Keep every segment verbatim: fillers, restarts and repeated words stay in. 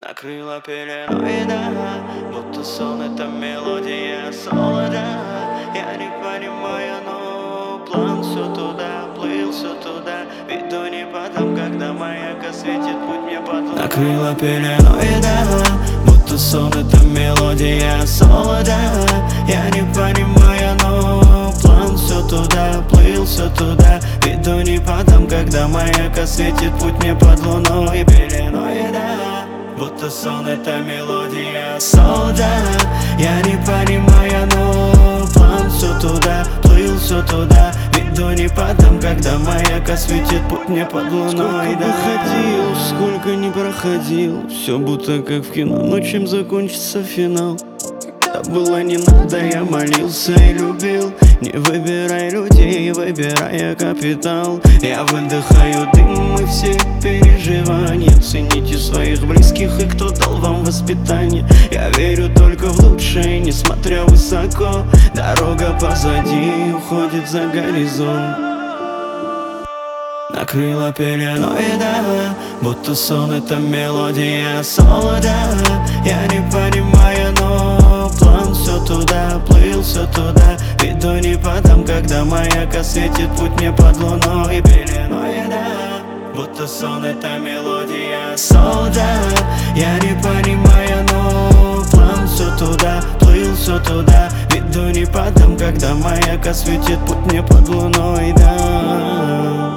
Накрыла пеленой, да, будто сон, это мелодия солода. Я не понимаю, но план все туда, плыл все туда. Иду не подам, когда маяк осветит путь мне под. Накрыла пеленой, да, будто сон, это мелодия солода. Я не понимаю, но план все туда, плыл все туда. Иду не подам, когда маяк осветит путь мне под луной. Пеленой, да, будто сон, это мелодия солода. Я не понимаю, но план все туда, плыл все туда. Иду не подам, когда маяк осветит путь мне под луной. Сколько бы ходил, сколько не проходил, все будто как в кино, но чем закончится финал? Да было не надо, я молился и любил. Не выбирай людей, выбирай капитал. Я выдыхаю дым и все переживания. Цените своих близких и кто дал вам воспитание. Я верю только в лучшее, несмотря высоко. Дорога позади уходит за горизонт. Накрыла пеленой, да, будто сон, это мелодия солода. Я не понимаю, но план все туда, плыл все туда. Иду не подам, когда маяк осветит путь мне под луной. Пеленой, да, будто сон, это мелодия солода. Я не понимаю, но план все туда, плыл все туда. Иду не подам, когда маяк осветит путь мне под луной, да.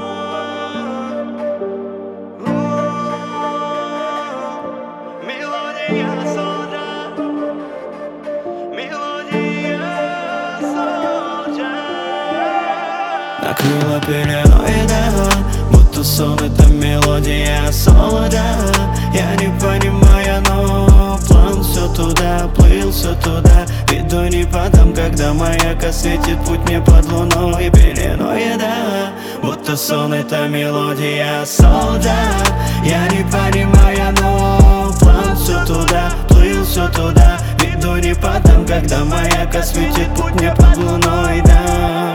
Накрыла пеленой, да, будто сон, это мелодия солода. Я не понимаю, но план все туда, плыл все туда. Иду не подам, когда маяк осветит путь мне под луной. Пеленой, да, будто сон, это мелодия солода. Я не понимаю, но план все туда, плыл все туда. Иду не подам, когда маяк осветит путь мне под луной, да.